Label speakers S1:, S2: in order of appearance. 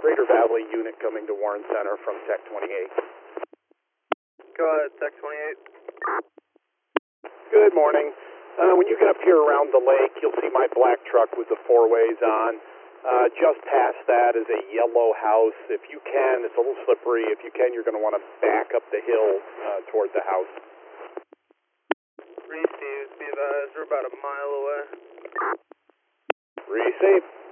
S1: Greater Valley unit coming to Warren Center from Tech 28.
S2: Go ahead, Tech 28.
S1: Good morning. When you get up here around the lake, you'll see my black truck with the four-ways on. Just past that is a yellow house. If you can, it's a little slippery. If you can, you're going to want to back up the hill toward the house.
S2: Receive, be advised, we're about a mile away.
S1: Receive.